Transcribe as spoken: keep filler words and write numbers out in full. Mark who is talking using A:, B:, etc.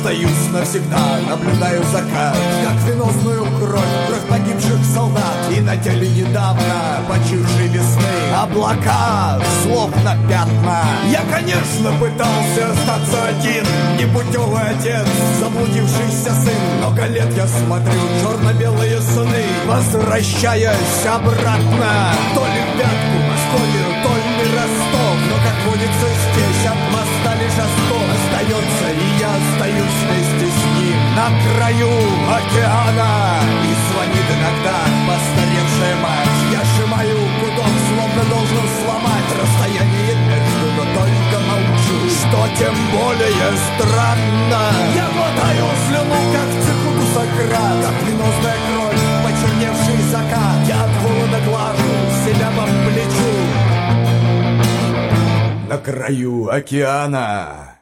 A: остаюсь навсегда, наблюдаю закат, как венозную кровь, кровь погибших солдат. И на теле недавно почившей весны облака, словно пятна. Я, конечно, пытался остаться один, непутевый отец, заблудившийся сын. Много лет я смотрю черно-белые сны, возвращаясь обратно. То ли в Вятку, Московию, то ли Ростов. Но, как водится здесь, от моста лишь оскол остается, и я остаюсь вместе с ним на краю океана. И звонит иногда постаревшая мать. Я сжимаю гудок, словно должен сломать расстояние между, но только молчу, что тем более странно. Я глотаю слюну, как в цеху Сократ, как венозная кровь, почерневший закат. Я от холода глажу себя по плечу на краю океана.